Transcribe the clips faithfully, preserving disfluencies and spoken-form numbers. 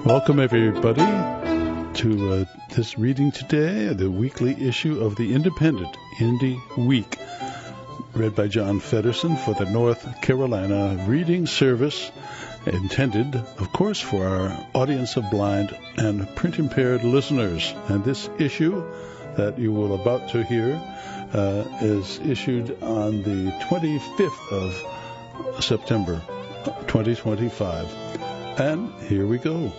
Welcome, everybody, to uh, this reading today, the weekly issue of the Independent, Indie Week, read by John Feddersen for the North Carolina Reading Service, intended, of course, for our audience of blind and print-impaired listeners. And this issue that you will about to hear uh, is issued on the twenty-fifth of September, twenty twenty-five. And here we go.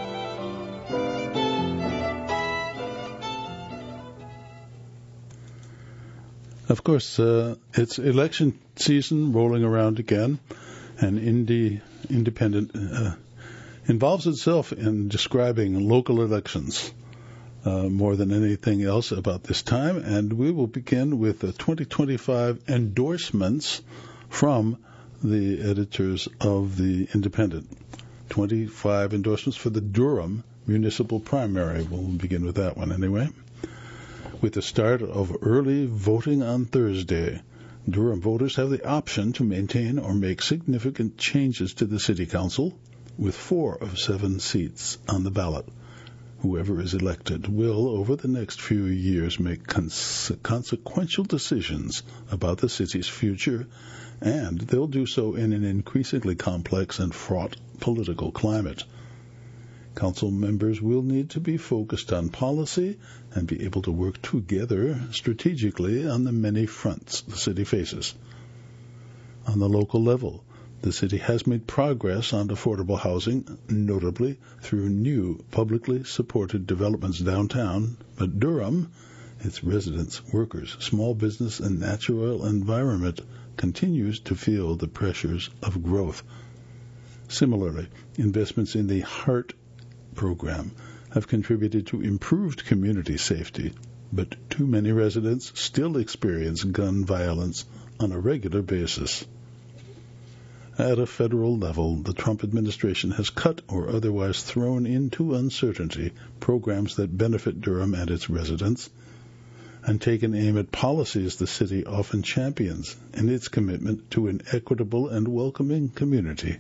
Of course, uh, it's election season rolling around again, and Indie Independent uh, involves itself in describing local elections uh, more than anything else about this time, and we will begin with the twenty twenty-five endorsements from the editors of the Independent. twenty-five endorsements for the Durham municipal primary. We'll begin with that one anyway. With the start of early voting on Thursday, Durham voters have the option to maintain or make significant changes to the City Council, with four of seven seats on the ballot. Whoever is elected will, over the next few years, make cons- consequential decisions about the city's future, and they'll do so in an increasingly complex and fraught political climate. Council members will need to be focused on policy and be able to work together strategically on the many fronts the city faces. On the local level, the city has made progress on affordable housing, notably through new publicly supported developments downtown, but Durham, its residents, workers, small business, and natural environment continues to feel the pressures of growth. Similarly, investments in the HEART program have contributed to improved community safety, but too many residents still experience gun violence on a regular basis. At a federal level, the Trump administration has cut or otherwise thrown into uncertainty programs that benefit Durham and its residents, and taken aim at policies the city often champions in its commitment to an equitable and welcoming community.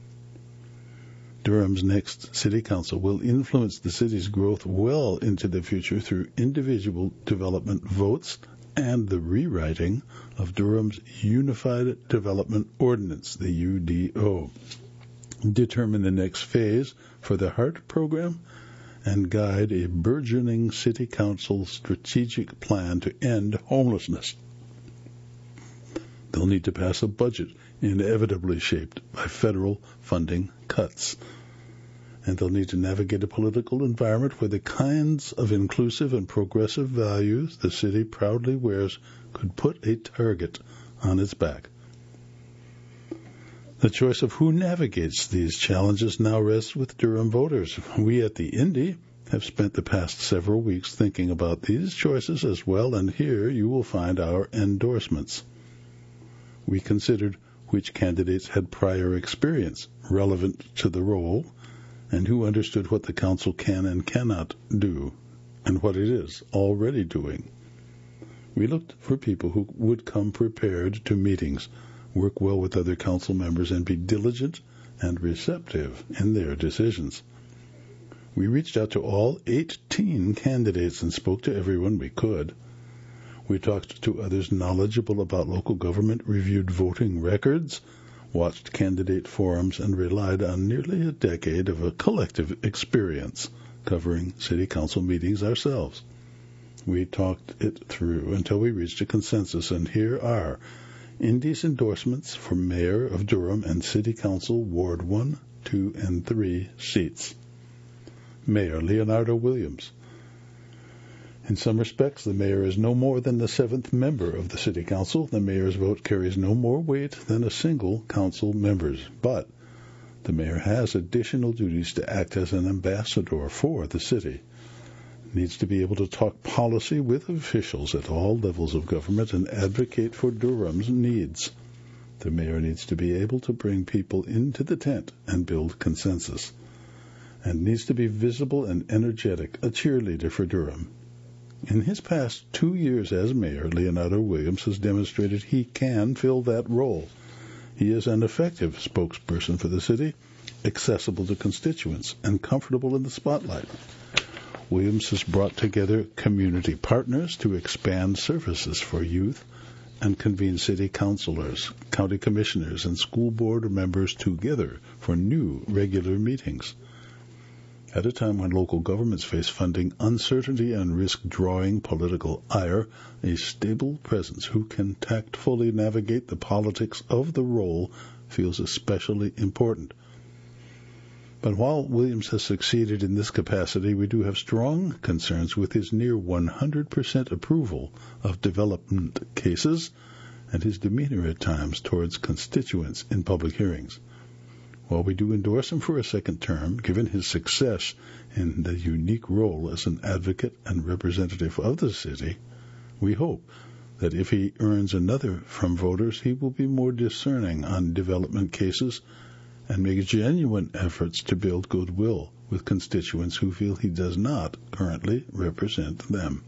Durham's next City Council will influence the city's growth well into the future through individual development votes and the rewriting of Durham's Unified Development Ordinance, the U D O, determine the next phase for the HEART program, and guide a burgeoning City Council strategic plan to end homelessness. They'll need to pass a budget inevitably shaped by federal funding cuts. And they'll need to navigate a political environment where the kinds of inclusive and progressive values the city proudly wears could put a target on its back. The choice of who navigates these challenges now rests with Durham voters. We at the Indy have spent the past several weeks thinking about these choices as well, and here you will find our endorsements. We considered which candidates had prior experience relevant to the role, and who understood what the council can and cannot do, and what it is already doing. We looked for people who would come prepared to meetings, work well with other council members, and be diligent and receptive in their decisions. We reached out to all eighteen candidates and spoke to everyone we could. We talked to others knowledgeable about local government, reviewed voting records, watched candidate forums, and relied on nearly a decade of a collective experience covering city council meetings ourselves. We talked it through until we reached a consensus, and here are Indy's endorsements for Mayor of Durham and City Council Ward one, two, and three seats. Mayor Leonardo Williams. In some respects, the mayor is no more than the seventh member of the City Council. The mayor's vote carries no more weight than a single council member's, but the mayor has additional duties to act as an ambassador for the city. Needs to be able to talk policy with officials at all levels of government and advocate for Durham's needs. The mayor needs to be able to bring people into the tent and build consensus, and needs to be visible and energetic, a cheerleader for Durham. In his past two years as mayor, Leonardo Williams has demonstrated he can fill that role. He is an effective spokesperson for the city accessible to constituents and comfortable in the spotlight. Williams has brought together community partners to expand services for youth and convene city councilors, county commissioners, and school board members together for new regular meetings. At a time when local governments face funding uncertainty and risk drawing political ire, a stable presence who can tactfully navigate the politics of the role feels especially important. But while Williams has succeeded in this capacity, we do have strong concerns with his near one hundred percent approval of development cases and his demeanor at times towards constituents in public hearings. While we do endorse him for a second term, given his success in the unique role as an advocate and representative of the city, we hope that if he earns another from voters, he will be more discerning on development cases and make genuine efforts to build goodwill with constituents who feel he does not currently represent them.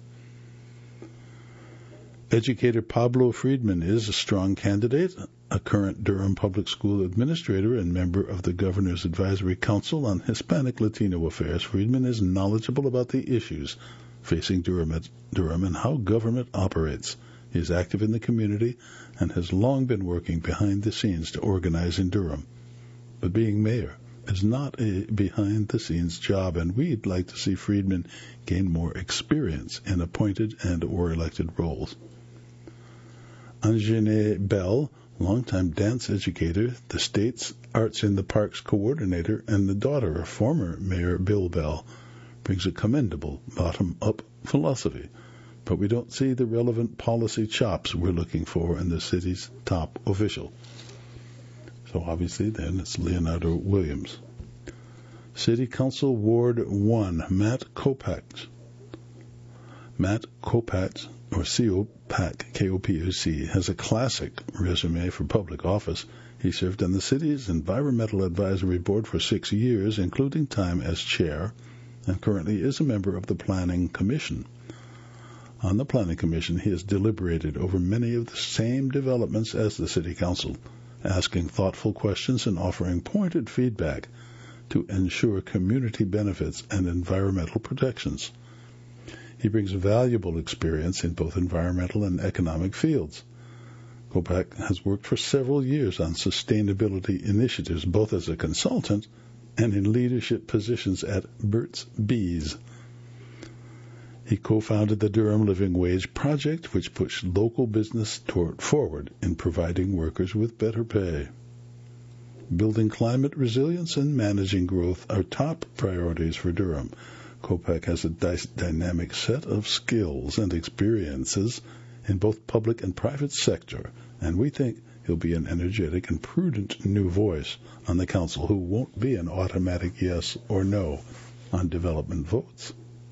Educator Pablo Friedman is a strong candidate, a current Durham Public School administrator and member of the Governor's Advisory Council on Hispanic Latino Affairs. Friedman is knowledgeable about the issues facing Durham, Durham and how government operates. He is active in the community and has long been working behind the scenes to organize in Durham. But being mayor is not a behind-the-scenes job, and we'd like to see Friedman gain more experience in appointed and or elected roles. Anjane Bell, longtime dance educator, the state's Arts in the Parks coordinator, and the daughter of former Mayor Bill Bell, brings a commendable bottom-up philosophy, but we don't see the relevant policy chops we're looking for in the city's top official. So obviously then it's Leonardo Williams. City Council Ward one, Matt Kopak. Matt Kopak, or C O P A C, K O P A C, has a classic resume for public office. He served on the city's Environmental Advisory Board for six years, including time as chair, and currently is a member of the Planning Commission. On the Planning Commission, he has deliberated over many of the same developments as the City Council, asking thoughtful questions and offering pointed feedback to ensure community benefits and environmental protections. He brings valuable experience in both environmental and economic fields. Kopak has worked for several years on sustainability initiatives, both as a consultant and in leadership positions at Burt's Bees. He co-founded the Durham Living Wage Project, which pushed local business toward forward in providing workers with better pay. Building climate resilience and managing growth are top priorities for Durham. Kopak has a dy- dynamic set of skills and experiences in both public and private sector, and we think he'll be an energetic and prudent new voice on the council who won't be an automatic yes or no on development votes.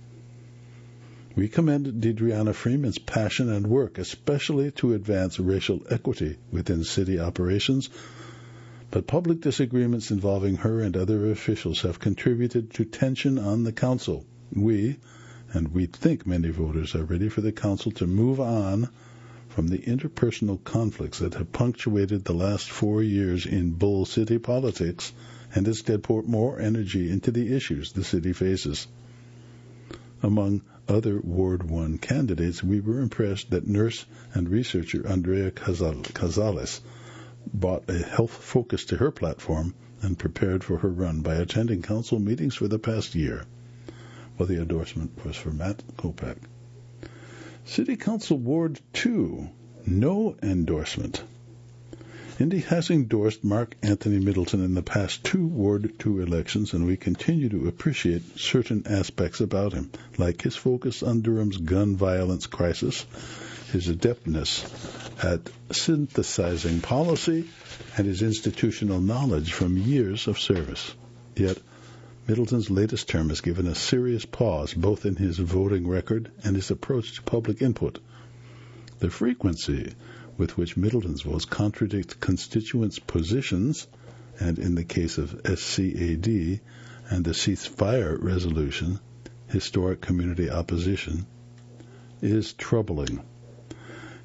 We commend Deidreana Freeman's passion and work, especially to advance racial equity within city operations, but public disagreements involving her and other officials have contributed to tension on the council. We, and we think many voters, are ready for the council to move on from the interpersonal conflicts that have punctuated the last four years in Bull City politics and instead pour more energy into the issues the city faces. Among other Ward one candidates, we were impressed that nurse and researcher Andrea Casales brought a health focus to her platform and prepared for her run by attending council meetings for the past year. Well, the endorsement was for Matt Kopak. City Council Ward two, no endorsement. Indy has endorsed Mark Anthony Middleton in the past two Ward two elections, and we continue to appreciate certain aspects about him, like his focus on Durham's gun violence crisis, his adeptness at synthesizing policy, and his institutional knowledge from years of service. Yet, Middleton's latest term has given a serious pause both in his voting record and his approach to public input. The frequency with which Middleton's votes contradict constituents' positions, and in the case of S C A D and the ceasefire resolution, historic community opposition, is troubling.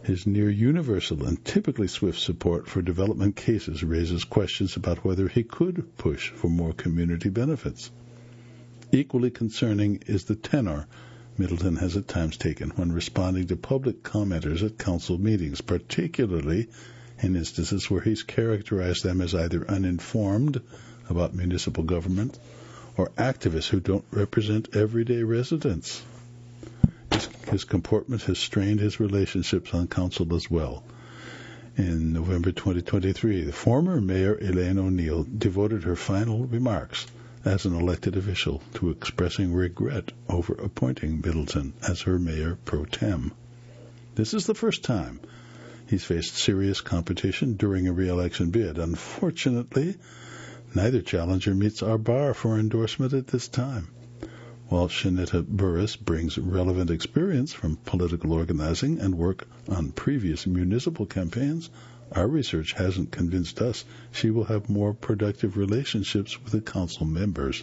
His near universal and typically swift support for development cases raises questions about whether he could push for more community benefits. Equally concerning is the tenor Middleton has at times taken when responding to public commenters at council meetings, particularly in instances where he's characterized them as either uninformed about municipal government or activists who don't represent everyday residents. His, his comportment has strained his relationships on council as well. In November twenty twenty-three, the former Mayor Elaine O'Neill devoted her final remarks as an elected official to expressing regret over appointing Middleton as her mayor pro tem. This is the first time he's faced serious competition during a re-election bid. Unfortunately, neither challenger meets our bar for endorsement at this time. While Shanetta Burris brings relevant experience from political organizing and work on previous municipal campaigns, our research hasn't convinced us she will have more productive relationships with the council members.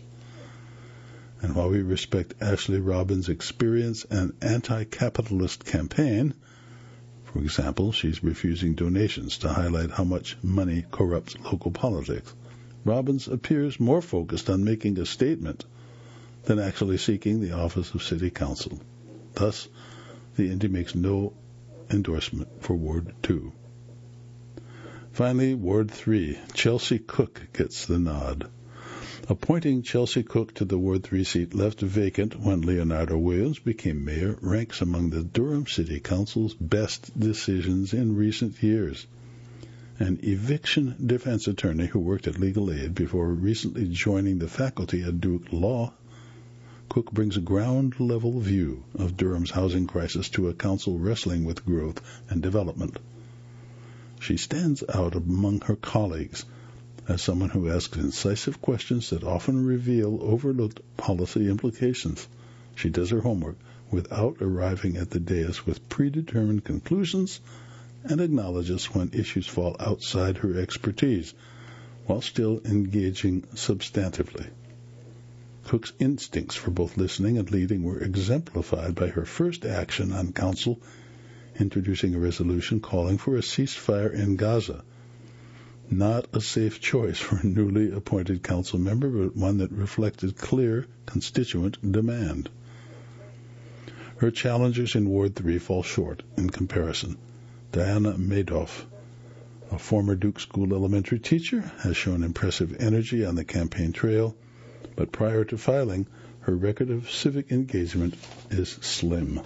And while we respect Ashley Robbins' experience and anti-capitalist campaign, for example, she's refusing donations to highlight how much money corrupts local politics, Robbins appears more focused on making a statement than actually seeking the office of city council. Thus, the Indy makes no endorsement for Ward two. Finally, Ward three, Chelsea Cook gets the nod. Appointing Chelsea Cook to the Ward three seat left vacant when Leonardo Williams became mayor ranks among the Durham City Council's best decisions in recent years. An eviction defense attorney who worked at Legal Aid before recently joining the faculty at Duke Law, Cook brings a ground-level view of Durham's housing crisis to a council wrestling with growth and development. She stands out among her colleagues as someone who asks incisive questions that often reveal overlooked policy implications. She does her homework without arriving at the dais with predetermined conclusions and acknowledges when issues fall outside her expertise, while still engaging substantively. Cook's instincts for both listening and leading were exemplified by her first action on council, introducing a resolution calling for a ceasefire in Gaza. Not a safe choice for a newly appointed council member, but one that reflected clear constituent demand. Her challengers in Ward three fall short in comparison. Diana Madoff, a former Duke School elementary teacher, has shown impressive energy on the campaign trail, but prior to filing, her record of civic engagement is slim.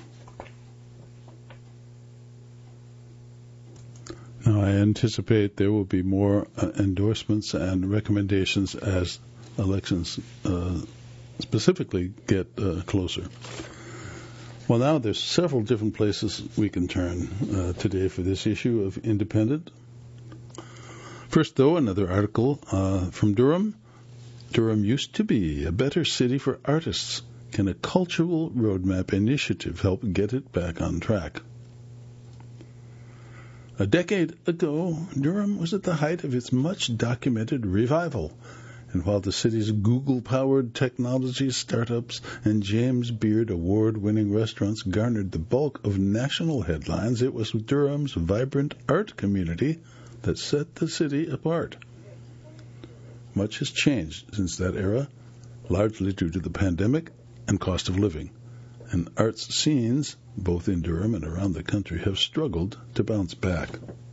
Now, I anticipate there will be more uh, endorsements and recommendations as elections uh, specifically get uh, closer. Well, now there's several different places we can turn uh, today for this issue of Independent. First, though, another article uh, from Durham. Durham used to be a better city for artists. Can a cultural roadmap initiative help get it back on track? A decade ago, Durham was at the height of its much-documented revival. And while the city's Google-powered technology startups and James Beard award-winning restaurants garnered the bulk of national headlines, it was Durham's vibrant art community that set the city apart. Much has changed since that era, largely due to the pandemic and cost of living. And arts scenes, both in Durham and around the country, have struggled to bounce back.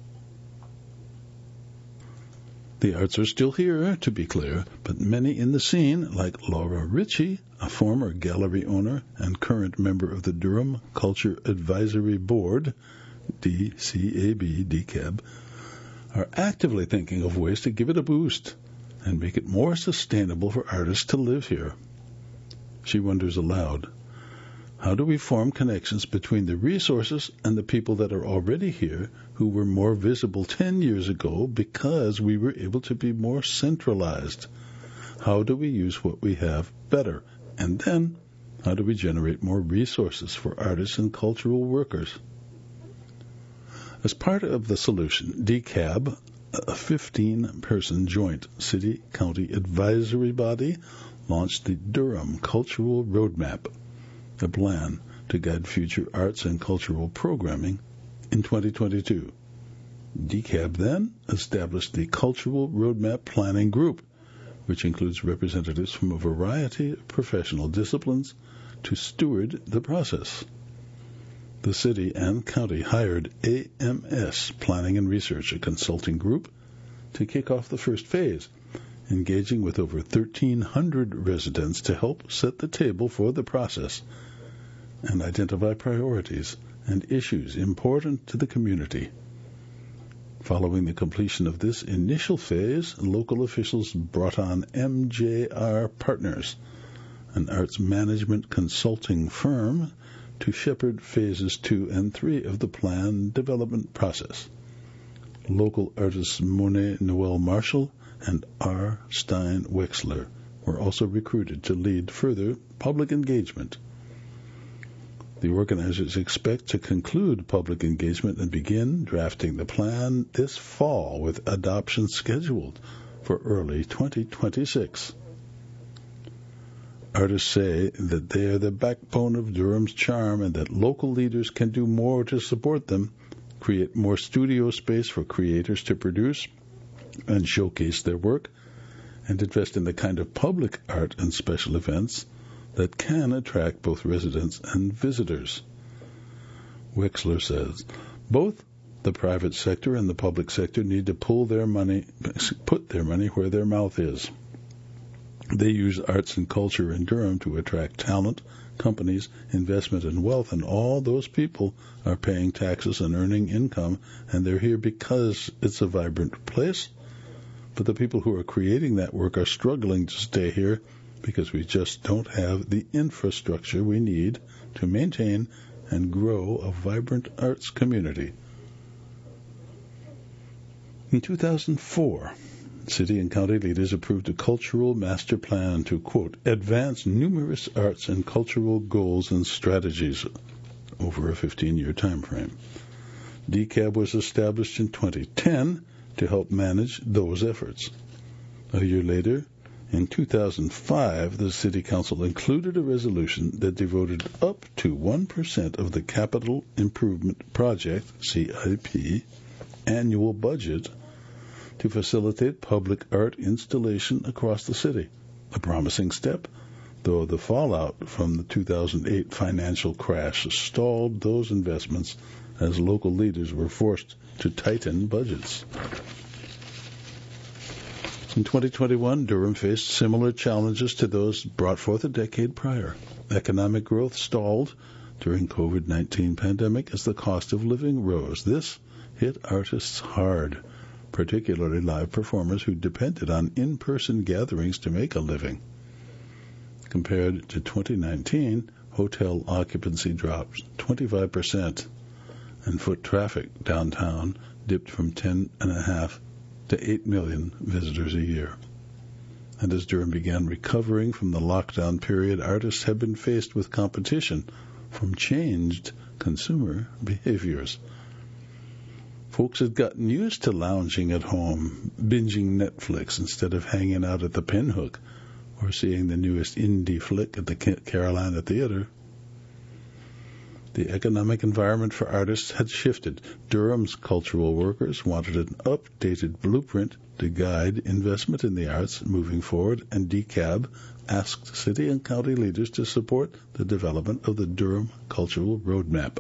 The arts are still here, to be clear, but many in the scene, like Laura Ritchie, a former gallery owner and current member of the Durham Culture Advisory Board, D C A B, D C A B, are actively thinking of ways to give it a boost and make it more sustainable for artists to live here. She wonders aloud, how do we form connections between the resources and the people that are already here who were more visible ten years ago because we were able to be more centralized? How do we use what we have better? And then, how do we generate more resources for artists and cultural workers? As part of the solution, D C A B, a fifteen-person joint city-county advisory body, launched the Durham Cultural Roadmap, a plan to guide future arts and cultural programming in twenty twenty-two. D C A B then established the Cultural Roadmap Planning Group, which includes representatives from a variety of professional disciplines to steward the process. The city and county hired A M S Planning and Research, a consulting group, to kick off the first phase, engaging with over thirteen hundred residents to help set the table for the process and identify priorities and issues important to the community. Following the completion of this initial phase, local officials brought on M J R Partners, an arts management consulting firm, to shepherd phases two and three of the plan development process. Local artists Monet Noel Marshall and R. Stein Wexler were also recruited to lead further public engagement. The organizers expect to conclude public engagement and begin drafting the plan this fall, with adoption scheduled for early twenty twenty-six. Artists say that they are the backbone of Durham's charm and that local leaders can do more to support them, create more studio space for creators to produce and showcase their work, and invest in the kind of public art and special events that can attract both residents and visitors. Wexler says, both the private sector and the public sector need to pull their money, put their money where their mouth is. They use arts and culture in Durham to attract talent, companies, investment, and wealth, and all those people are paying taxes and earning income, and they're here because it's a vibrant place. But the people who are creating that work are struggling to stay here because we just don't have the infrastructure we need to maintain and grow a vibrant arts community. In two thousand four, city and county leaders approved a cultural master plan to, quote, advance numerous arts and cultural goals and strategies over a fifteen-year time frame. D C A B was established in twenty ten to help manage those efforts. A year later, in two thousand five, the City Council included a resolution that devoted up to one percent of the Capital Improvement Project, C I P, annual budget to facilitate public art installation across the city, a promising step, though the fallout from the two thousand eight financial crash stalled those investments as local leaders were forced to tighten budgets. In twenty twenty-one, Durham faced similar challenges to those brought forth a decade prior. Economic growth stalled during COVID nineteen pandemic as the cost of living rose. This hit artists hard, particularly live performers who depended on in-person gatherings to make a living. Compared to twenty nineteen, hotel occupancy dropped twenty-five percent, and foot traffic downtown dipped from ten and a half to eight million visitors a year. And as Durham began recovering from the lockdown period, artists have been faced with competition from changed consumer behaviors. Folks had gotten used to lounging at home, binging Netflix instead of hanging out at the Pinhook or seeing the newest indie flick at the Carolina Theater. The economic environment for artists had shifted. Durham's cultural workers wanted an updated blueprint to guide investment in the arts moving forward, and D C A B asked city and county leaders to support the development of the Durham Cultural Roadmap.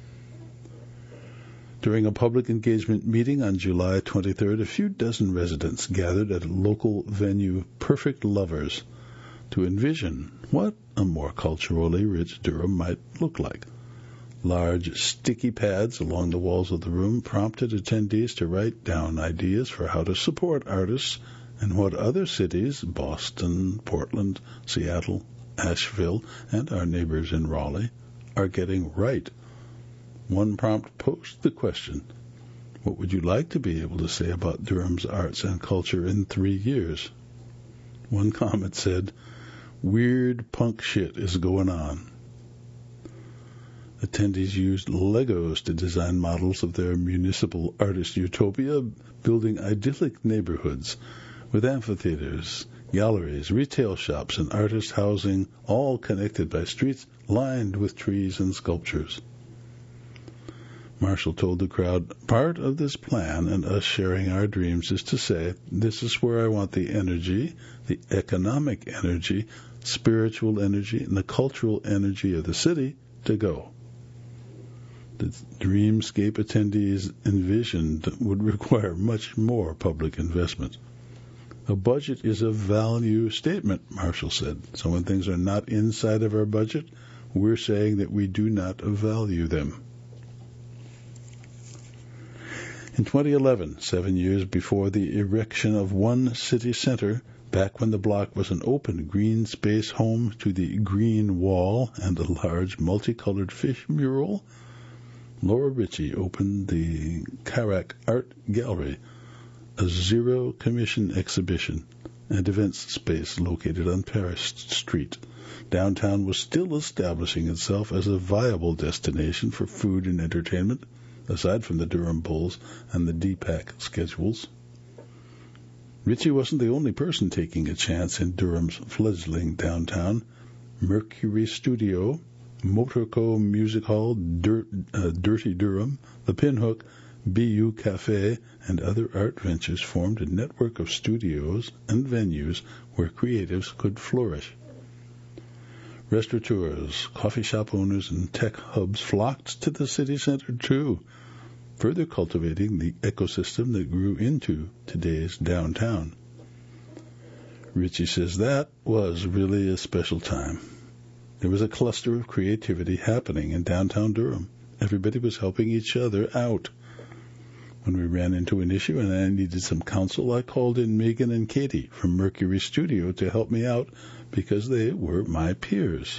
During a public engagement meeting on July twenty-third, a few dozen residents gathered at a local venue, Perfect Lovers, to envision what a more culturally rich Durham might look like. Large sticky pads along the walls of the room prompted attendees to write down ideas for how to support artists and what other cities, Boston, Portland, Seattle, Asheville, and our neighbors in Raleigh, are getting right. One prompt posed the question, what would you like to be able to say about Durham's arts and culture in three years? One comment said, weird punk shit is going on. Attendees used Legos to design models of their municipal artist utopia, building idyllic neighborhoods with amphitheaters, galleries, retail shops, and artist housing, all connected by streets lined with trees and sculptures. Marshall told the crowd, part of this plan and us sharing our dreams is to say, this is where I want the energy, the economic energy, spiritual energy, and the cultural energy of the city to go. The Dreamscape attendees envisioned would require much more public investment. A budget is a value statement, Marshall said. So when things are not inside of our budget, we're saying that we do not value them. In twenty eleven, seven years before the erection of One City Center, back when the block was an open green space home to the Green Wall and a large multicolored fish mural, Laura Ritchie opened the Carac Art Gallery, a zero-commission exhibition and events space located on Paris Street. Downtown was still establishing itself as a viable destination for food and entertainment, aside from the Durham Bulls and the D PAC schedules. Ritchie wasn't the only person taking a chance in Durham's fledgling downtown. Mercury Studio, Motorco Music Hall, Dirt, uh, Dirty Durham, The Pinhook, B U Cafe, and other art ventures formed a network of studios and venues where creatives could flourish. Restaurateurs, coffee shop owners, and tech hubs flocked to the city center too, further cultivating the ecosystem that grew into today's downtown. Ritchie says that was really a special time. There was a cluster of creativity happening in downtown Durham. Everybody was helping each other out. When we ran into an issue and I needed some counsel, I called in Megan and Katie from Mercury Studio to help me out because they were my peers.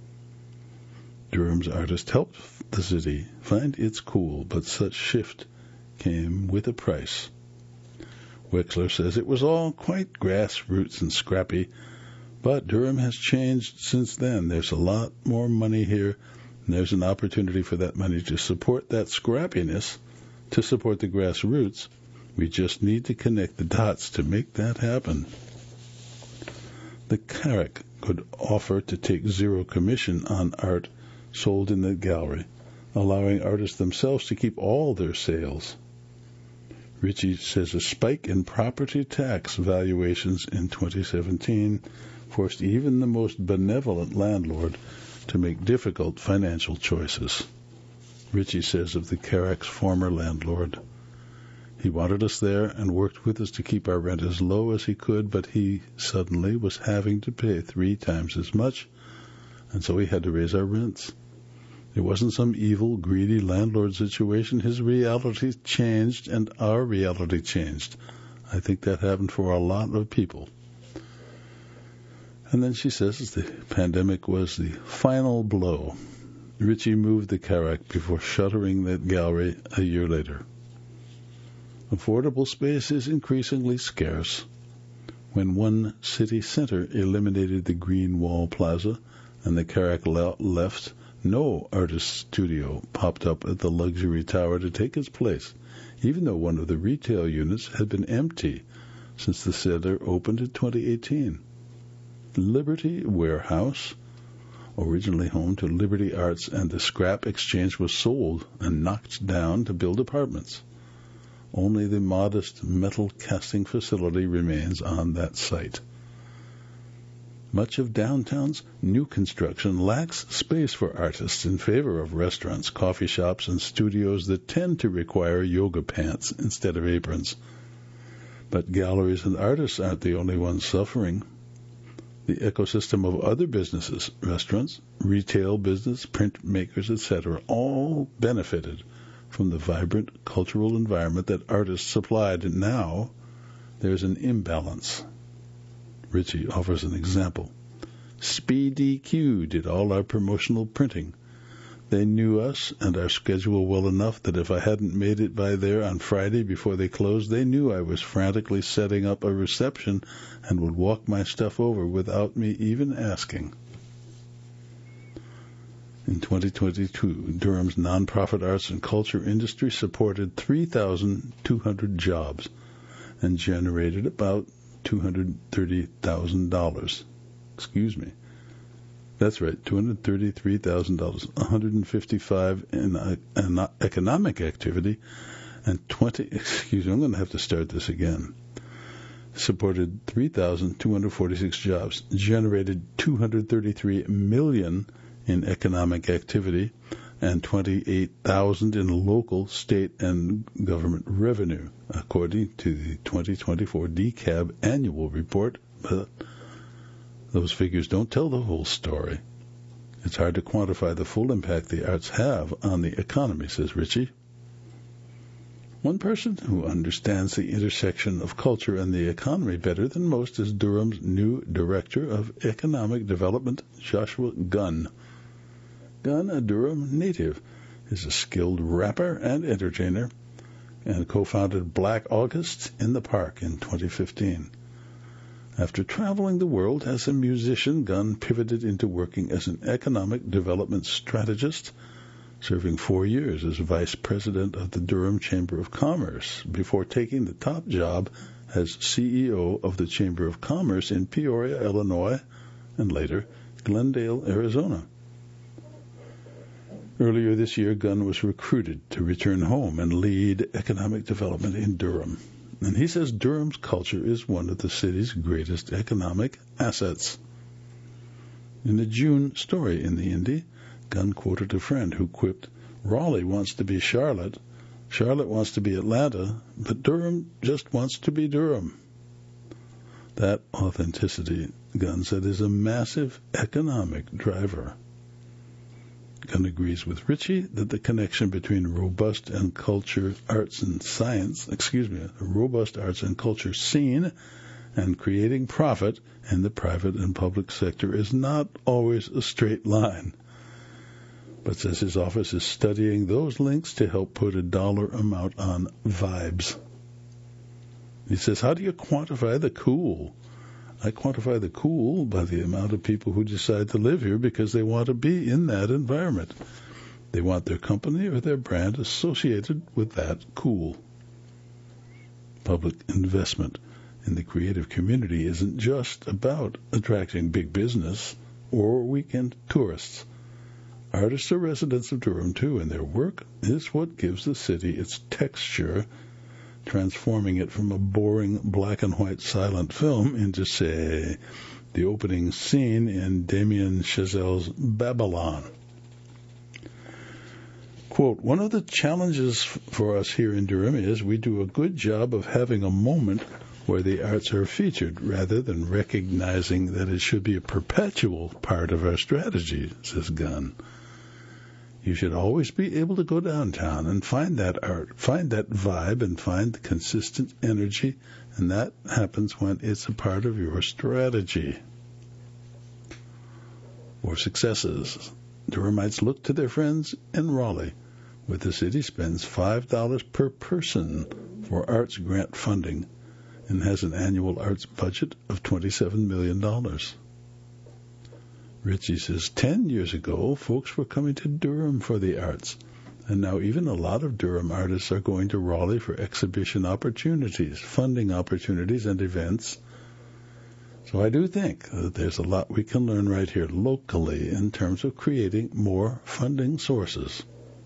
Durham's artists helped the city find its cool, but such shift came with a price. Wexler says it was all quite grassroots and scrappy, but Durham has changed since then. There's a lot more money here, and there's an opportunity for that money to support that scrappiness, to support the grassroots. We just need to connect the dots to make that happen. The Carac could offer to take zero commission on art sold in the gallery, allowing artists themselves to keep all their sales. Ritchie says a spike in property tax valuations in twenty seventeen forced even the most benevolent landlord to make difficult financial choices. Ritchie says of the Carac's former landlord, he wanted us there and worked with us to keep our rent as low as he could, but he suddenly was having to pay three times as much, and so he had to raise our rents. It wasn't some evil, greedy landlord situation. His reality changed, and our reality changed. I think that happened for a lot of people. And then she says the pandemic was the final blow. Ritchie moved the Carac before shuttering that gallery a year later. Affordable space is increasingly scarce. When One City Center eliminated the Green Wall Plaza and the Carac left, no artist studio popped up at the luxury tower to take its place, even though one of the retail units had been empty since the center opened in twenty eighteen. Liberty Warehouse, originally home to Liberty Arts and the Scrap Exchange, was sold and knocked down to build apartments. Only the modest metal casting facility remains on that site. Much of downtown's new construction lacks space for artists in favor of restaurants, coffee shops, and studios that tend to require yoga pants instead of aprons. But galleries and artists aren't the only ones suffering. The ecosystem of other businesses, restaurants, retail business, printmakers, et cetera, all benefited from the vibrant cultural environment that artists supplied, and now there's an imbalance. Ritchie offers an example. Speedy Q did all our promotional printing. They knew us and our schedule well enough that if I hadn't made it by there on Friday before they closed, they knew I was frantically setting up a reception and would walk my stuff over without me even asking. In twenty twenty-two, Durham's nonprofit arts and culture industry supported three thousand two hundred jobs and generated about two hundred thirty thousand dollars. Excuse me. That's right, two hundred thirty-three thousand dollars, one hundred fifty-five in uh, an economic activity, and twenty. Excuse me, I'm going to have to start this again. Supported three thousand two hundred forty-six jobs, generated two hundred thirty-three million in economic activity, and twenty-eight thousand in local, state, and government revenue, according to the twenty twenty-four D C A B annual report. But those figures don't tell the whole story. It's hard to quantify the full impact the arts have on the economy, says Ritchie. One person who understands the intersection of culture and the economy better than most is Durham's new Director of Economic Development, Joshua Gunn. Gunn, a Durham native, is a skilled rapper and entertainer, and co-founded Black August in the Park in twenty fifteen. After traveling the world as a musician, Gunn pivoted into working as an economic development strategist, serving four years as vice president of the Durham Chamber of Commerce before taking the top job as C E O of the Chamber of Commerce in Peoria, Illinois, and later Glendale, Arizona. Earlier this year, Gunn was recruited to return home and lead economic development in Durham. And he says Durham's culture is one of the city's greatest economic assets. In a June story in the Indy, Gunn quoted a friend who quipped, "Raleigh wants to be Charlotte, Charlotte wants to be Atlanta, but Durham just wants to be Durham." That authenticity, Gunn said, is a massive economic driver. Gunn agrees with Ritchie that the connection between robust and culture, arts and science, excuse me, a robust arts and culture scene and creating profit in the private and public sector is not always a straight line, but says his office is studying those links to help put a dollar amount on vibes. He says, how do you quantify the cool? I quantify the cool by the amount of people who decide to live here because they want to be in that environment. They want their company or their brand associated with that cool. Public investment in the creative community isn't just about attracting big business or weekend tourists. Artists are residents of Durham, too, and their work is what gives the city its texture, transforming it from a boring black and white silent film into, say, the opening scene in Damien Chazelle's Babylon. Quote, one of the challenges for us here in Durham is we do a good job of having a moment where the arts are featured rather than recognizing that it should be a perpetual part of our strategy, says Gunn. You should always be able to go downtown and find that art, find that vibe, and find the consistent energy, and that happens when it's a part of your strategy. For successes, Durhamites look to their friends in Raleigh, where the city spends five dollars per person for arts grant funding and has an annual arts budget of twenty-seven million dollars. Ritchie says ten years ago, folks were coming to Durham for the arts, and now even a lot of Durham artists are going to Raleigh for exhibition opportunities, funding opportunities, and events. So I do think that there's a lot we can learn right here locally in terms of creating more funding sources.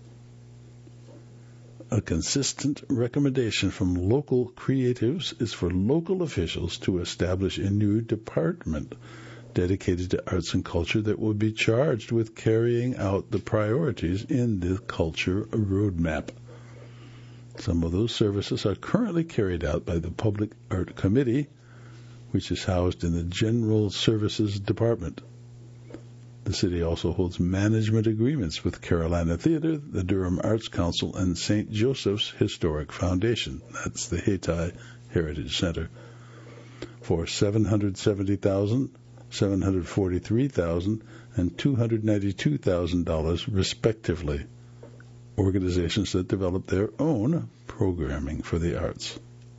A consistent recommendation from local creatives is for local officials to establish a new department dedicated to arts and culture that will be charged with carrying out the priorities in the culture roadmap. Some of those services are currently carried out by the Public Art Committee, which is housed in the General Services Department. The city also holds management agreements with Carolina Theater, the Durham Arts Council, and Saint Joseph's Historic Foundation. That's the Hayti Heritage Center. For seven hundred seventy thousand dollars, seven hundred forty-three thousand dollars, and two hundred ninety-two thousand dollars, respectively. Organizations that develop their own programming for the arts.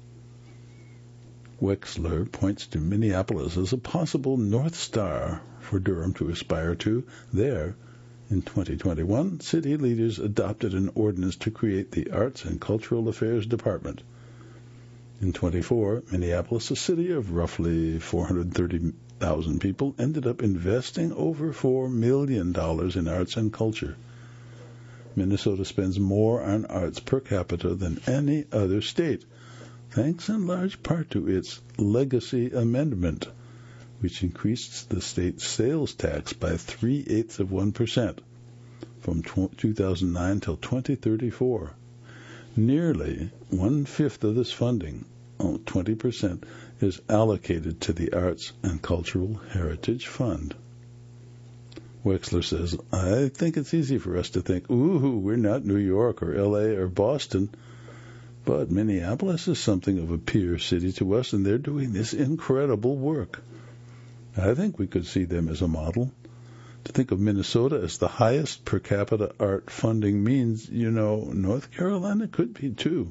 Wexler points to Minneapolis as a possible North Star for Durham to aspire to. There, in twenty twenty-one, city leaders adopted an ordinance to create the Arts and Cultural Affairs Department. In twenty-four, Minneapolis, a city of roughly four hundred thirty thousand people ended up investing over four million dollars in arts and culture. Minnesota spends more on arts per capita than any other state, thanks in large part to its Legacy Amendment, which increased the state's sales tax by three-eighths of one percent from two thousand nine till twenty thirty-four. Nearly one-fifth of this funding, oh, twenty percent, is allocated to the Arts and Cultural Heritage Fund. Wexler says, I think it's easy for us to think, ooh, we're not New York or L A or Boston, but Minneapolis is something of a peer city to us, and they're doing this incredible work. I think we could see them as a model. To think of Minnesota as the highest per capita art funding means, you know, North Carolina could be too.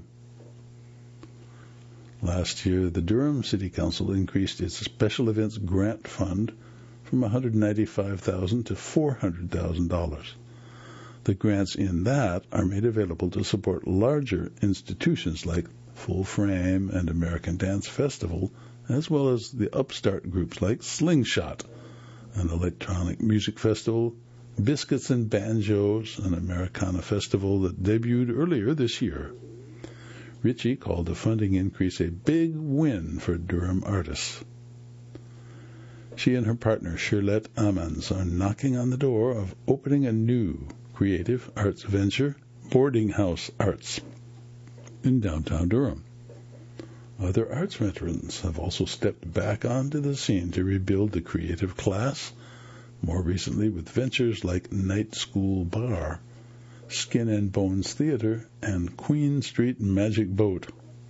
Last year, the Durham City Council increased its special events grant fund from one hundred ninety-five thousand dollars to four hundred thousand dollars. The grants in that are made available to support larger institutions like Full Frame and American Dance Festival, as well as the upstart groups like Slingshot, an electronic music festival, Biscuits and Banjos, an Americana festival that debuted earlier this year. Ritchie called the funding increase a big win for Durham artists. She and her partner, Shirlette Ammons, are knocking on the door of opening a new creative arts venture, Boarding House Arts, in downtown Durham. Other arts veterans have also stepped back onto the scene to rebuild the creative class, more recently with ventures like Night School Bar, Skin and Bones Theater, and Queen Street Magic Boat.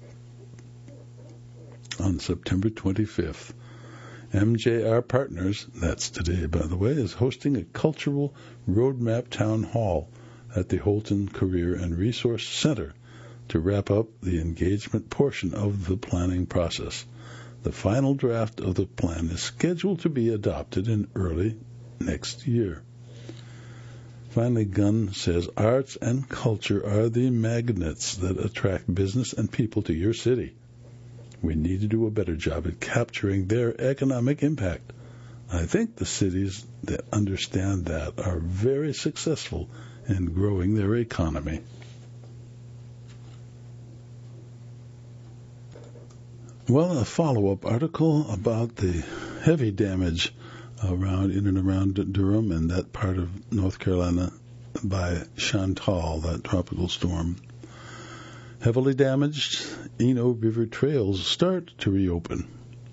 On September twenty-fifth, M J R Partners, that's today by the way, is hosting a cultural roadmap town hall at the Holton Career and Resource Center to wrap up the engagement portion of the planning process. The final draft of the plan is scheduled to be adopted in early next year. Finally, Gunn says arts and culture are the magnets that attract business and people to your city. We need to do a better job at capturing their economic impact. I think the cities that understand that are very successful in growing their economy. Well, a follow-up article about the heavy damage around in and around Durham and that part of North Carolina by Chantal, that tropical storm. Heavily damaged, Eno River trails start to reopen.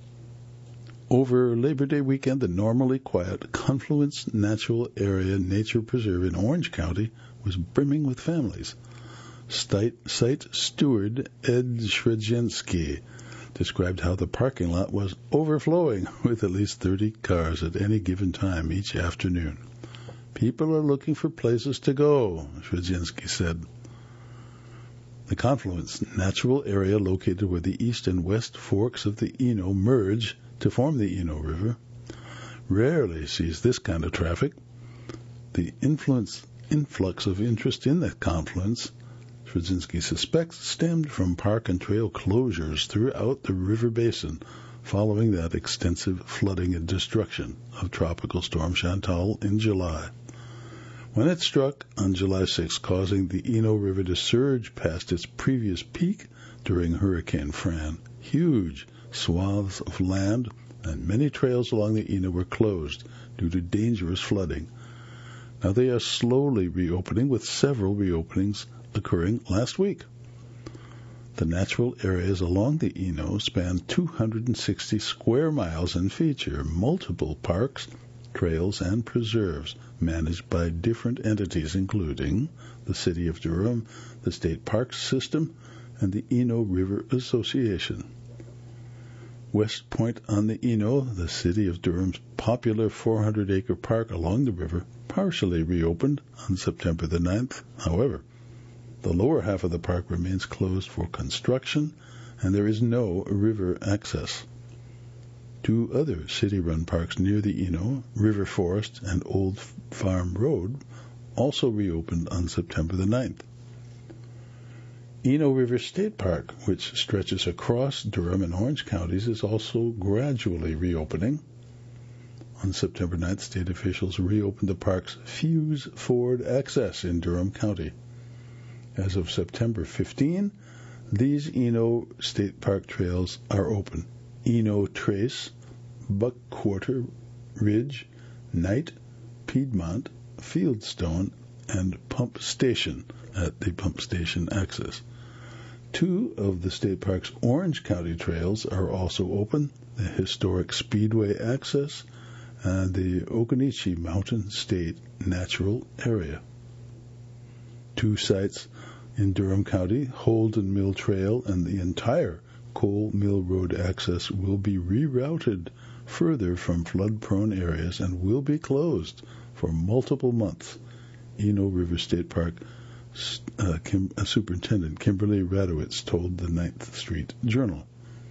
Over Labor Day weekend, the normally quiet Confluence Natural Area Nature Preserve in Orange County was brimming with families. Site, site steward Ed Shredzensky described how the parking lot was overflowing with at least thirty cars at any given time each afternoon. People are looking for places to go, Shredzensky said. The Confluence Natural Area, located where the east and west forks of the Eno merge to form the Eno River, rarely sees this kind of traffic. The influence, influx of interest in that confluence, Shredzensky suspects, stemmed from park and trail closures throughout the river basin following that extensive flooding and destruction of Tropical Storm Chantal in July. When it struck on July sixth, causing the Eno River to surge past its previous peak during Hurricane Fran, huge swaths of land and many trails along the Eno were closed due to dangerous flooding. Now they are slowly reopening, with several reopenings occurring last week. The natural areas along the Eno span two hundred sixty square miles and feature multiple parks, trails, and preserves managed by different entities, including the City of Durham, the State Parks System, and the Eno River Association. West Point on the Eno, the City of Durham's popular four hundred acre park along the river, partially reopened on September the ninth. However, the lower half of the park remains closed for construction, and there is no river access. Two other city-run parks near the Eno, River Forest and Old Farm Road, also reopened on September the ninth. Eno River State Park, which stretches across Durham and Orange counties, is also gradually reopening. On September ninth, state officials reopened the park's Fuse Ford access in Durham County. As of September fifteenth, these Eno State Park trails are open. Eno Trace, Buckquarter Ridge, Knight, Piedmont, Fieldstone, and Pump Station at the Pump Station access. Two of the state park's Orange County trails are also open, the Historic Speedway access and the Occoneechee Mountain State Natural Area. Two sites in Durham County, Holden Mill Trail and the entire Coal Mill Road access, will be rerouted further from flood-prone areas and will be closed for multiple months, Eno River State Park uh, Kim, uh, Superintendent Kimberly Radowitz told the Ninth Street Journal.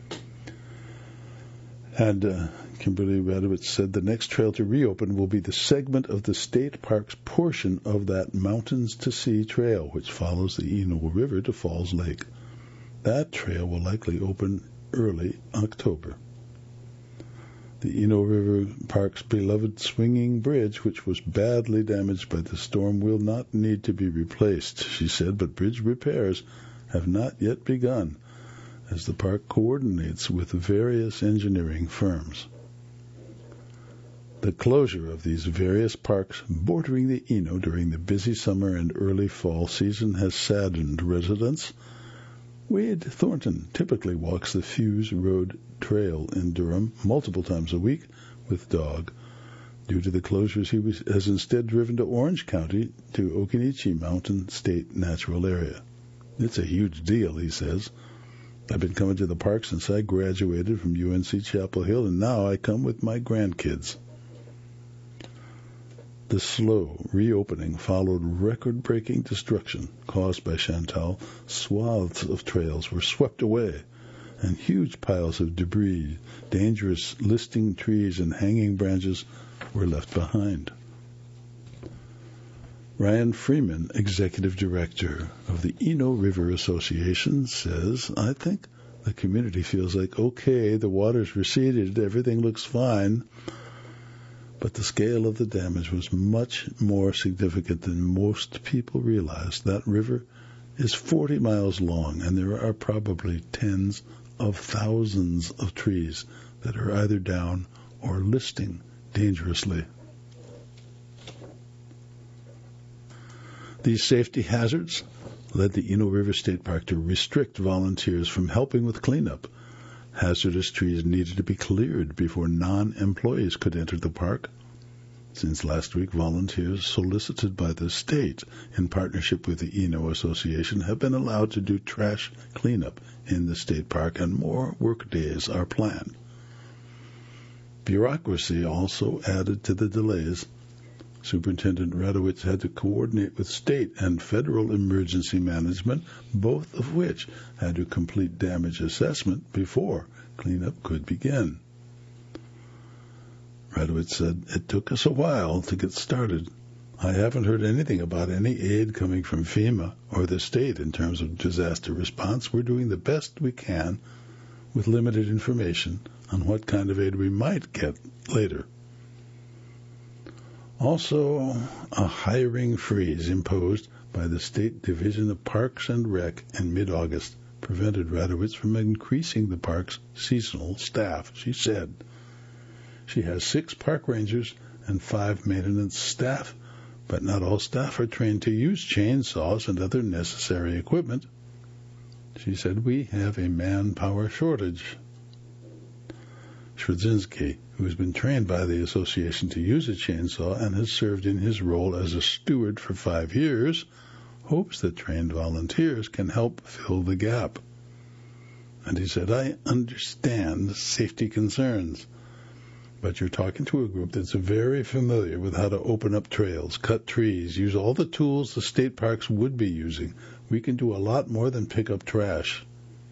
And uh, Kimberly Radowitz said the next trail to reopen will be the segment of the state park's portion of that Mountains to Sea trail, which follows the Eno River to Falls Lake. That trail will likely open early October. The Eno River Park's beloved swinging bridge, which was badly damaged by the storm, will not need to be replaced, she said, but bridge repairs have not yet begun as the park coordinates with various engineering firms. The closure of these various parks bordering the Eno during the busy summer and early fall season has saddened residents. Wade Thornton typically walks the Fuse Road Trail in Durham multiple times a week with dog. Due to the closures, he was, has instead driven to Orange County to Occoneechee Mountain State Natural Area. It's a huge deal, he says. I've been coming to the park since I graduated from U N C Chapel Hill, and now I come with my grandkids. The slow reopening followed record-breaking destruction caused by Chantal. Swaths of trails were swept away, and huge piles of debris, dangerous listing trees, and hanging branches were left behind. Ryan Freeman, executive director of the Eno River Association, says, I think the community feels like, okay, the water's receded, everything looks fine, but the scale of the damage was much more significant than most people realize. That river is forty miles long, and there are probably tens of thousands of trees that are either down or listing dangerously. These safety hazards led the Eno River State Park to restrict volunteers from helping with cleanup. Hazardous trees needed to be cleared before non-employees could enter the park. Since last week, volunteers solicited by the state in partnership with the Eno Association have been allowed to do trash cleanup in the state park, and more work days are planned. Bureaucracy also added to the delays. Superintendent Radowitz had to coordinate with state and federal emergency management, both of which had to complete damage assessment before cleanup could begin. Radowitz said, it took us a while to get started. I haven't heard anything about any aid coming from FEMA or the state in terms of disaster response. We're doing the best we can with limited information on what kind of aid we might get later. Also, a hiring freeze imposed by the State Division of Parks and Rec in mid-August prevented Radowitz from increasing the park's seasonal staff, she said. She has six park rangers and five maintenance staff, but not all staff are trained to use chainsaws and other necessary equipment. She said, we have a manpower shortage. Schwadzinski, who has been trained by the association to use a chainsaw and has served in his role as a steward for five years, hopes that trained volunteers can help fill the gap. And he said, I understand safety concerns, but you're talking to a group that's very familiar with how to open up trails, cut trees, use all the tools the state parks would be using. We can do a lot more than pick up trash.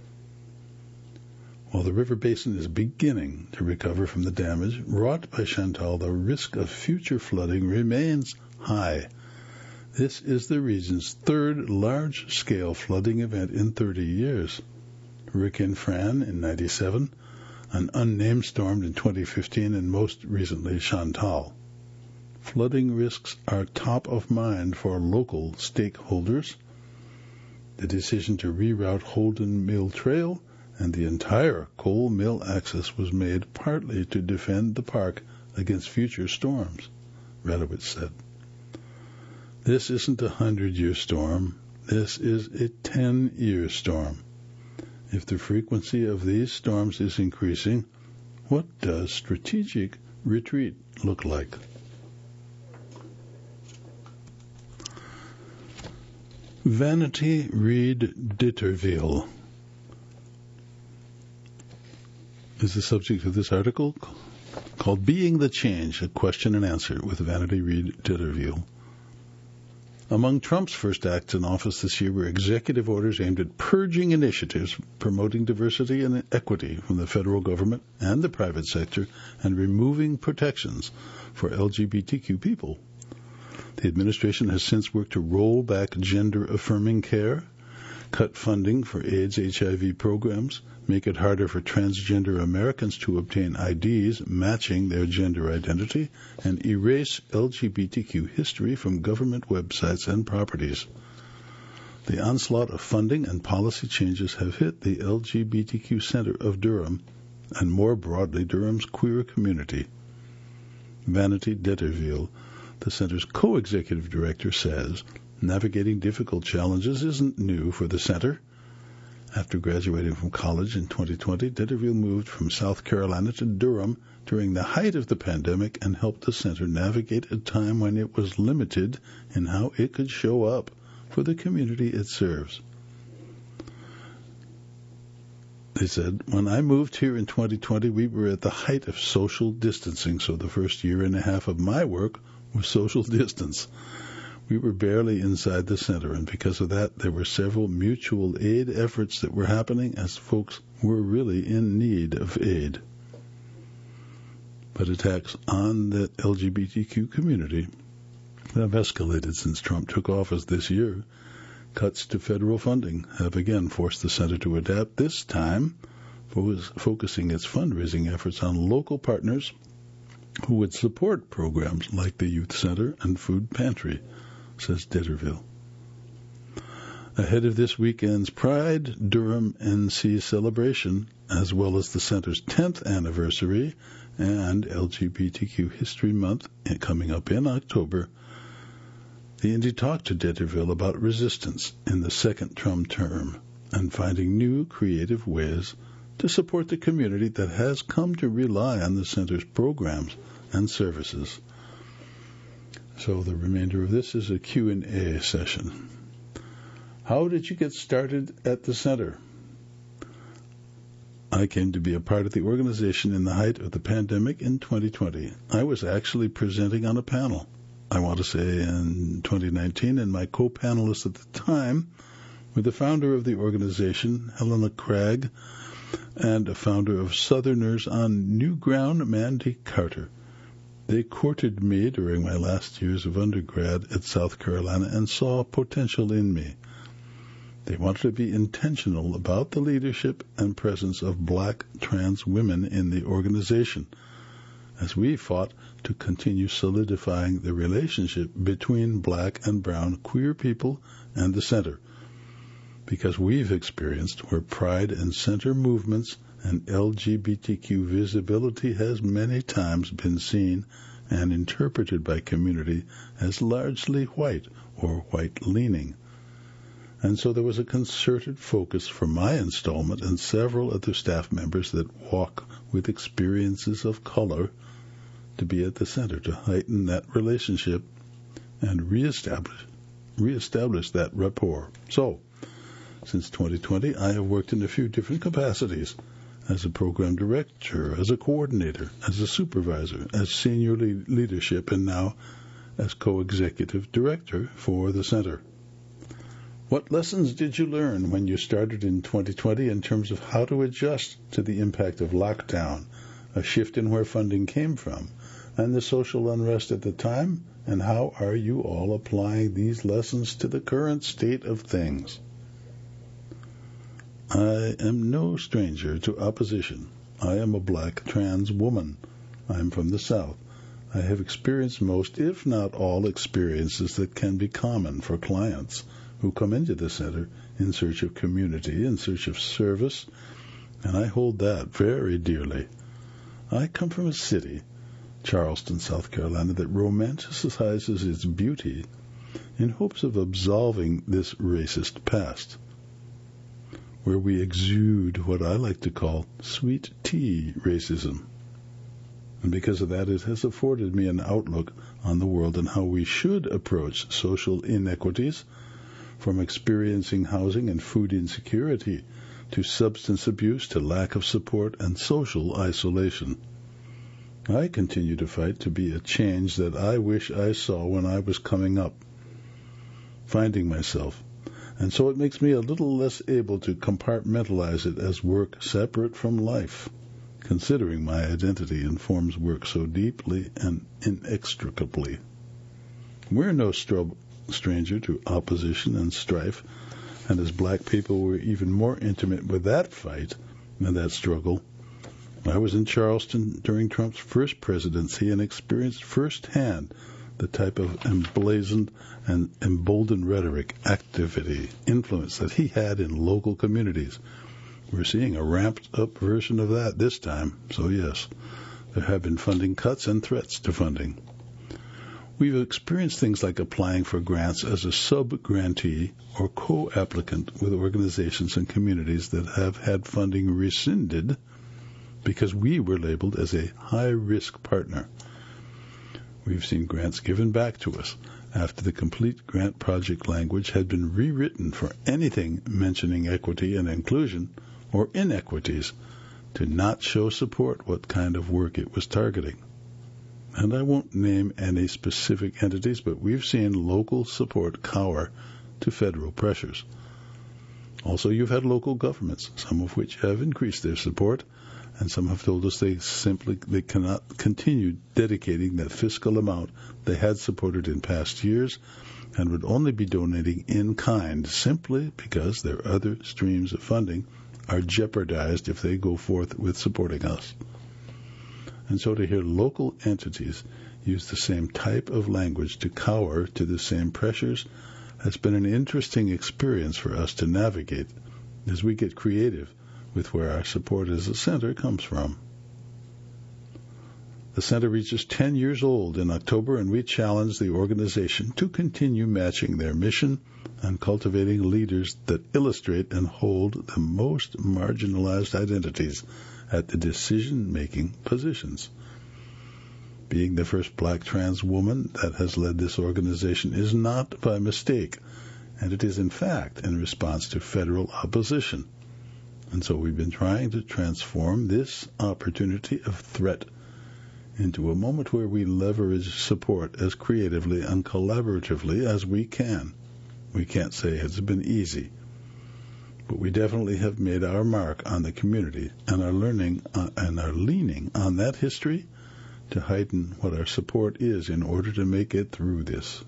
While the river basin is beginning to recover from the damage wrought by Chantal, the risk of future flooding remains high. This is the region's third large-scale flooding event in thirty years. Hurricane Fran in ninety-seven an unnamed storm in twenty fifteen, and most recently Chantal. Flooding risks are top of mind for local stakeholders. The decision to reroute Holden Mill Trail and the entire coal mill access was made partly to defend the park against future storms, Radowitz said. This isn't a hundred-year storm. This is a ten-year storm. If the frequency of these storms is increasing, what does strategic retreat look like? Vanity Reed Ditterville is the subject of this article called Being the Change, a question and answer with Vanity Reed Ditterville. Among Trump's first acts in office this year were executive orders aimed at purging initiatives promoting diversity and equity from the federal government and the private sector and removing protections for L G B T Q people. The administration has since worked to roll back gender-affirming care, cut funding for AIDS H I V programs, make it harder for transgender Americans to obtain I Ds matching their gender identity, and erase L G B T Q history from government websites and properties. The onslaught of funding and policy changes have hit the L G B T Q Center of Durham, and more broadly Durham's queer community. Vanity Ditterville, the center's co-executive director, says navigating difficult challenges isn't new for the center. After graduating from college in twenty twenty, Ditterville moved from South Carolina to Durham during the height of the pandemic and helped the center navigate a time when it was limited in how it could show up for the community it serves. They said, when I moved here in twenty twenty, we were at the height of social distancing, so the first year and a half of my work was social distance. We were barely inside the center, and because of that, there were several mutual aid efforts that were happening as folks were really in need of aid. But attacks on the L G B T Q community have escalated since Trump took office this year. Cuts to federal funding have again forced the center to adapt, this time focusing its fundraising efforts on local partners who would support programs like the Youth Center and Food Pantry, says Ditterville. Ahead of this weekend's Pride Durham N C celebration, as well as the center's tenth anniversary and L G B T Q History Month coming up in October, the Indy talked to Ditterville about resistance in the second Trump term and finding new creative ways to support the community that has come to rely on the center's programs and services. So the remainder of this is a Q and A session. How did you get started at the center? I came to be a part of the organization in the height of the pandemic in twenty twenty. I was actually presenting on a panel, I want to say in twenty nineteen, and my co-panelists at the time were the founder of the organization, Helena Craig, and a founder of Southerners on New Ground, Mandy Carter. They courted me during my last years of undergrad at South Carolina and saw potential in me. They wanted to be intentional about the leadership and presence of black trans women in the organization, as we fought to continue solidifying the relationship between black and brown queer people and the center, because we've experienced where pride and center movements and L G B T Q visibility has many times been seen and interpreted by community as largely white or white-leaning. And so there was a concerted focus for my installment and several other staff members that walk with experiences of color to be at the center to heighten that relationship and reestablish, reestablish that rapport. So, since twenty twenty, I have worked in a few different capacities: as a program director, as a coordinator, as a supervisor, as senior le- leadership, and now as co-executive director for the center. What lessons did you learn when you started in twenty twenty in terms of how to adjust to the impact of lockdown, a shift in where funding came from, and the social unrest at the time? And how are you all applying these lessons to the current state of things? I am no stranger to opposition, I am a black trans woman. I am from the South. I have experienced most, if not all, experiences that can be common for clients who come into the center in search of community, in search of service, and I hold that very dearly. I come from a city, Charleston, South Carolina, that romanticizes its beauty in hopes of absolving this racist past, where we exude what I like to call sweet tea racism. And because of that, it has afforded me an outlook on the world and how we should approach social inequities, from experiencing housing and food insecurity to substance abuse to lack of support and social isolation. I continue to fight to be a change that I wish I saw when I was coming up, finding myself. And so it makes me a little less able to compartmentalize it as work separate from life, considering my identity informs work so deeply and inextricably. We're no stro- stranger to opposition and strife, and as black people we're even more intimate with that fight and that struggle. I was in Charleston during Trump's first presidency and experienced firsthand the type of emblazoned and emboldened rhetoric, activity, influence that he had in local communities. We're seeing a ramped-up version of that this time, so yes, there have been funding cuts and threats to funding. We've experienced things like applying for grants as a sub-grantee or co-applicant with organizations and communities that have had funding rescinded because we were labeled as a high-risk partner. We've seen grants given back to us after the complete grant project language had been rewritten for anything mentioning equity and inclusion or inequities to not show support what kind of work it was targeting. And I won't name any specific entities, but we've seen local support cower to federal pressures. Also, you've had local governments, some of which have increased their support, and some have told us they simply they cannot continue dedicating that fiscal amount they had supported in past years and would only be donating in kind simply because their other streams of funding are jeopardized if they go forth with supporting us. And so to hear local entities use the same type of language to cower to the same pressures has been an interesting experience for us to navigate as we get creative with where our support as a center comes from. The center reaches ten years old in October, and we challenge the organization to continue matching their mission and cultivating leaders that illustrate and hold the most marginalized identities at the decision-making positions. Being the first black trans woman that has led this organization is not by mistake, and it is in fact in response to federal opposition. And so we've been trying to transform this opportunity of threat into a moment where we leverage support as creatively and collaboratively as we can. We can't say it's been easy, but we definitely have made our mark on the community and are learning uh, and are leaning on that history to heighten what our support is in order to make it through this.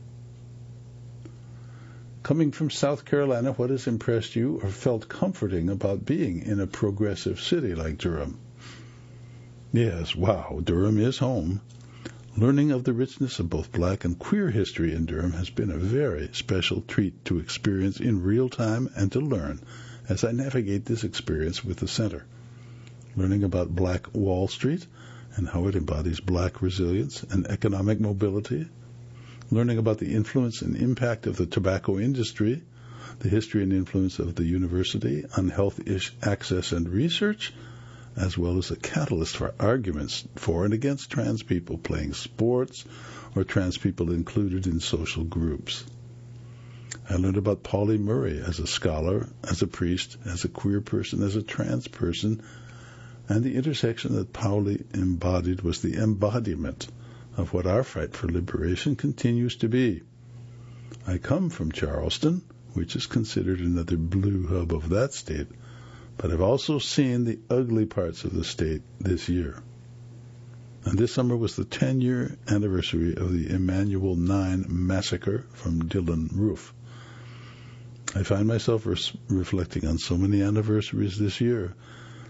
Coming from South Carolina, what has impressed you or felt comforting about being in a progressive city like Durham? Yes, wow, Durham is home. Learning of the richness of both black and queer history in Durham has been a very special treat to experience in real time and to learn as I navigate this experience with the center. Learning about Black Wall Street and how it embodies black resilience and economic mobility. Learning about the influence and impact of the tobacco industry, the history and influence of the university on health access and research, as well as a catalyst for arguments for and against trans people playing sports or trans people included in social groups. I learned about Pauli Murray as a scholar, as a priest, as a queer person, as a trans person, and the intersection that Pauli embodied was the embodiment of what our fight for liberation continues to be. I come from Charleston, which is considered another blue hub of that state, but I've also seen the ugly parts of the state this year. And this summer was the ten-year anniversary of the Emanuel nine massacre from Dillon Roof. I find myself res- reflecting on so many anniversaries this year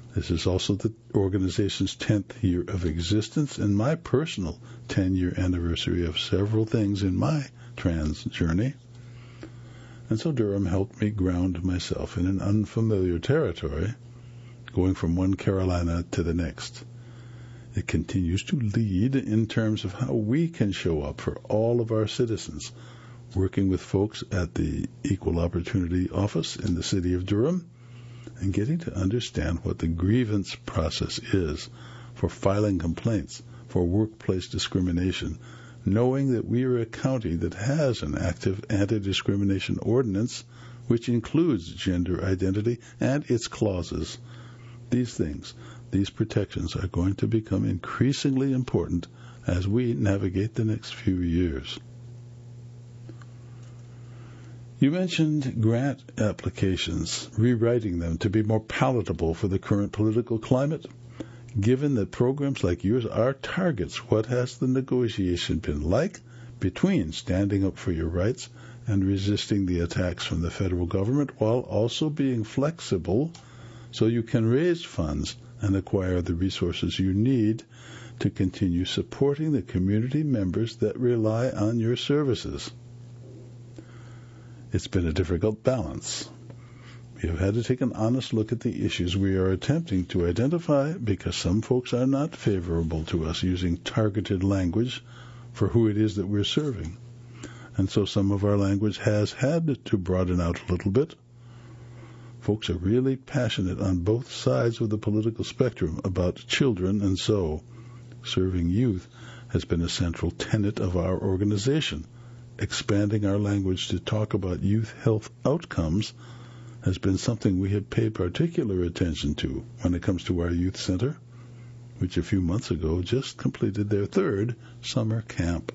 This is also the organization's tenth year of existence and my personal ten-year anniversary of several things in my trans journey. And so Durham helped me ground myself in an unfamiliar territory, going from one Carolina to the next. It continues to lead in terms of how we can show up for all of our citizens, working with folks at the Equal Opportunity Office in the city of Durham, and getting to understand what the grievance process is for filing complaints for workplace discrimination, knowing that we are a county that has an active anti-discrimination ordinance which includes gender identity and its clauses. These things, these protections are going to become increasingly important as we navigate the next few years. You mentioned grant applications, rewriting them to be more palatable for the current political climate. Given that programs like yours are targets, what has the negotiation been like between standing up for your rights and resisting the attacks from the federal government while also being flexible so you can raise funds and acquire the resources you need to continue supporting the community members that rely on your services? It's been a difficult balance. We have had to take an honest look at the issues we are attempting to identify because some folks are not favorable to us using targeted language for who it is that we're serving. And so some of our language has had to broaden out a little bit. Folks are really passionate on both sides of the political spectrum about children, and so serving youth has been a central tenet of our organization. Expanding our language to talk about youth health outcomes has been something we have paid particular attention to when it comes to our youth center, which a few months ago just completed their third summer camp.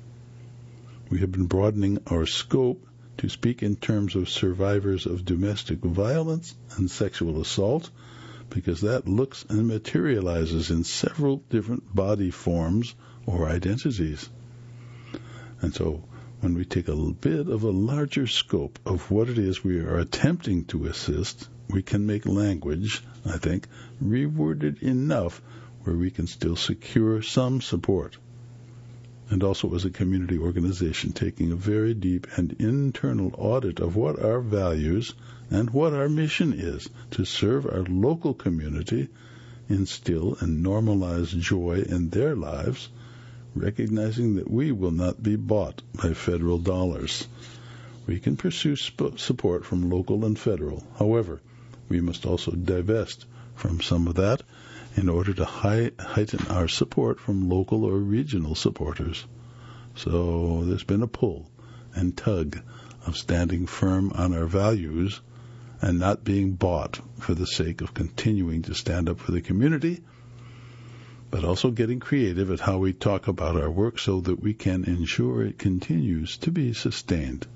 We have been broadening our scope to speak in terms of survivors of domestic violence and sexual assault, because that looks and materializes in several different body forms or identities. And so when we take a bit of a larger scope of what it is we are attempting to assist, we can make language, I think, reworded enough where we can still secure some support. And also as a community organization, taking a very deep and internal audit of what our values and what our mission is to serve our local community, instill and normalize joy in their lives, recognizing that we will not be bought by federal dollars. We can pursue sp- support from local and federal. However, we must also divest from some of that in order to high, heighten our support from local or regional supporters. So there's been a pull and tug of standing firm on our values and not being bought for the sake of continuing to stand up for the community, but also getting creative at how we talk about our work so that we can ensure it continues to be sustained.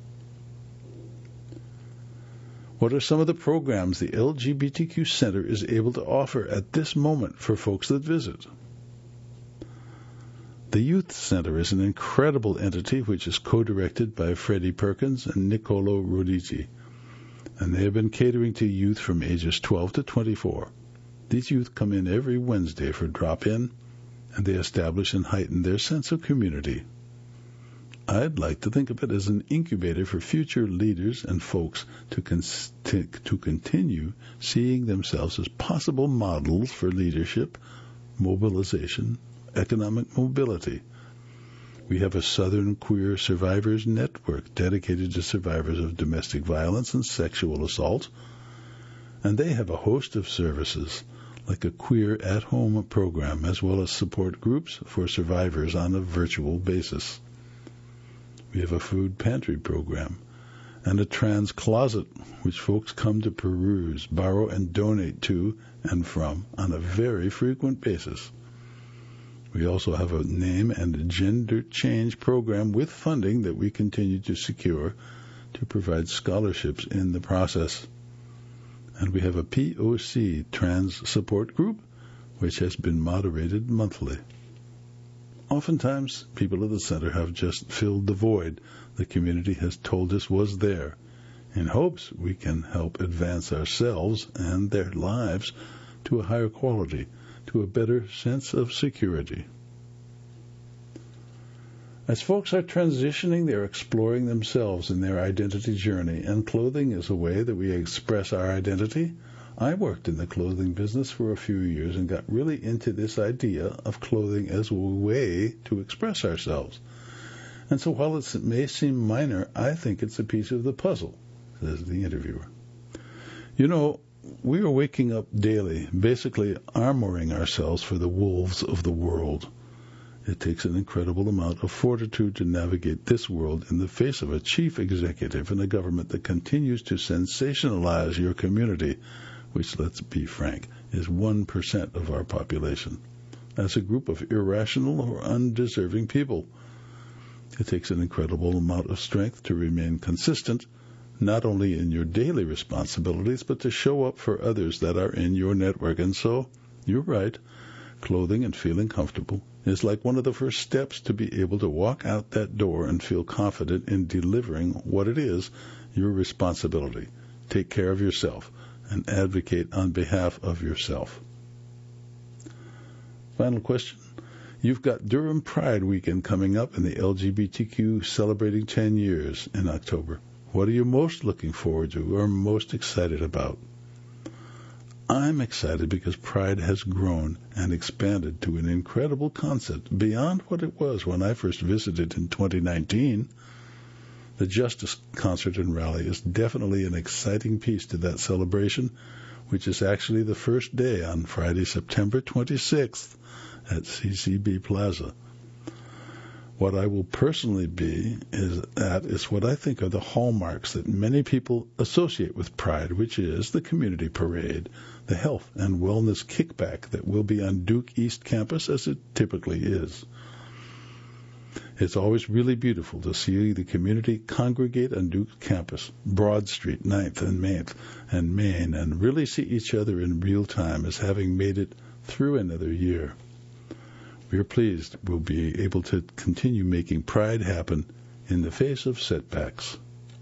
What are some of the programs the L G B T Q Center is able to offer at this moment for folks that visit? The Youth Center is an incredible entity which is co-directed by Freddie Perkins and Nicolo Roditi, and they have been catering to youth from ages twelve to twenty-four. These youth come in every Wednesday for drop-in, and they establish and heighten their sense of community. I'd like to think of it as an incubator for future leaders and folks to, con- to, to continue seeing themselves as possible models for leadership, mobilization, economic mobility. We have a Southern Queer Survivors Network dedicated to survivors of domestic violence and sexual assault, and they have a host of services like a queer at-home program as well as support groups for survivors on a virtual basis. We have a food pantry program and a trans closet which folks come to peruse, borrow, and donate to and from on a very frequent basis. We also have a name and gender change program with funding that we continue to secure to provide scholarships in the process. And we have a P O C trans support group which has been moderated monthly. Oftentimes, people at the center have just filled the void the community has told us was there, in hopes we can help advance ourselves and their lives to a higher quality, to a better sense of security. As folks are transitioning, they're exploring themselves in their identity journey, and clothing is a way that we express our identity. I worked in the clothing business for a few years and got really into this idea of clothing as a way to express ourselves. And so while it may seem minor, I think it's a piece of the puzzle, says the interviewer. You know, we are waking up daily, basically armoring ourselves for the wolves of the world. It takes an incredible amount of fortitude to navigate this world in the face of a chief executive and a government that continues to sensationalize your community, which, let's be frank, is one percent of our population, as a group of irrational or undeserving people. It takes an incredible amount of strength to remain consistent, not only in your daily responsibilities, but to show up for others that are in your network. And so, you're right, clothing and feeling comfortable is like one of the first steps to be able to walk out that door and feel confident in delivering what it is, your responsibility. Take care of yourself and advocate on behalf of yourself. Final question. You've got Durham Pride Weekend coming up and the L G B T Q celebrating ten years in October. What are you most looking forward to or most excited about? I'm excited because Pride has grown and expanded to an incredible concept beyond what it was when I first visited in twenty nineteen. The Justice Concert and Rally is definitely an exciting piece to that celebration, which is actually the first day on Friday, September twenty-sixth at C C B Plaza. What I will personally be is that is what I think are the hallmarks that many people associate with Pride, which is the community parade, the health and wellness kickback that will be on Duke East Campus as it typically is. It's always really beautiful to see the community congregate on Duke Campus, Broad Street, ninth and Main, and Main, and really see each other in real time as having made it through another year. We're pleased we'll be able to continue making Pride happen in the face of setbacks.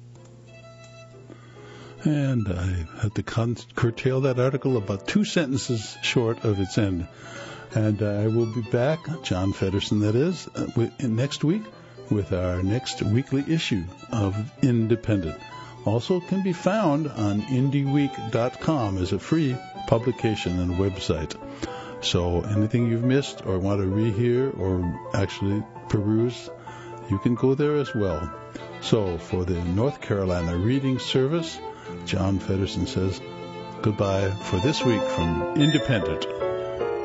And I had to con- curtail that article about two sentences short of its end. And uh, I will be back, John Feddersen that is, uh, with, next week with our next weekly issue of Independent. Also can be found on indie week dot com as a free publication and website. So anything you've missed or want to rehear or actually peruse, you can go there as well. So for the North Carolina Reading Service, John Feddersen says goodbye for this week from Independent.